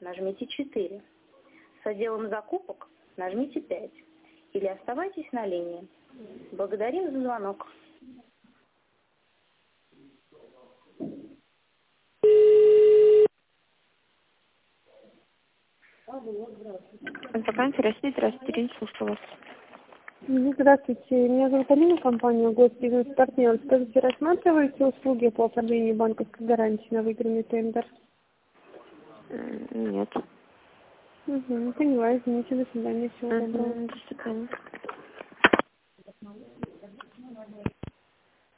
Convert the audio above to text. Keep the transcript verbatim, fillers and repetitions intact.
нажмите четыре. С отделом закупок нажмите пять. Или оставайтесь на линии. Благодарим за звонок. Вакансия России, здравствуйте, Ирина, слушаю вас. Здравствуйте, меня зовут Алина, компания Госбизнес-партнер. Скажите, рассматриваете услуги по оформлению банковской гарантии на выигранный тендер? М, Нет. Угу, понимаю, извините, до свидания, всего доброго. Мгм, До свидания.